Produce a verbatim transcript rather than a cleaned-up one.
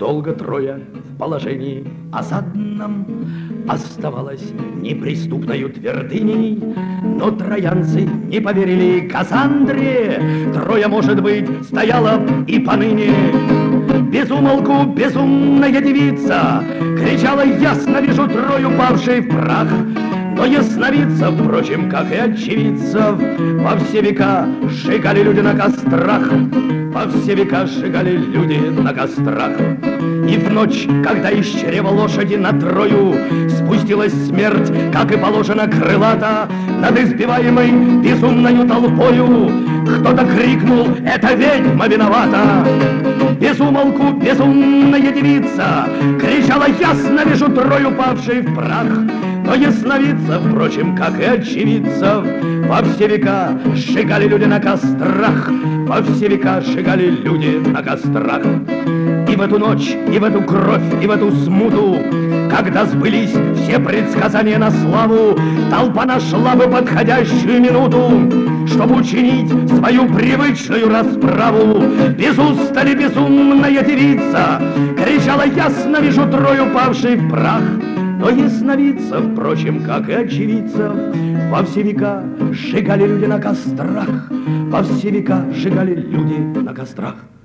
Долго Троя в положении осадном оставалась неприступною твердыней, но троянцы не поверили Кассандре. Троя, может быть, стояла и поныне. Без умолку безумная девица кричала: ясно вижу Трою, павшей в прах. Но ясновидца, впрочем, как и очевидцев, во все века сжигали люди на кострах. Во все века сжигали люди на кострах. И в ночь, когда из чрева лошади на Трою спустилась смерть, как и положено, крылата, над избиваемой безумною толпою кто-то крикнул: это ведьма виновата. Без умолку безумная девица кричала: ясно вижу Трою, павшей в прах. Но ясновидца, впрочем, как и очевидцев, во все века сжигали люди на кострах. Во все века сжигали люди на кострах. И в эту ночь, и в эту кровь, и в эту смуту, когда сбылись все предсказания на славу, толпа нашла бы подходящую минуту, чтобы учинить свою привычную расправу. Без устали безумная девица кричала: ясно вижу Трою, павшей в прах. Но ясновидца, впрочем, как и очевидцев, во все века сжигали люди на кострах. Во все века сжигали люди на кострах.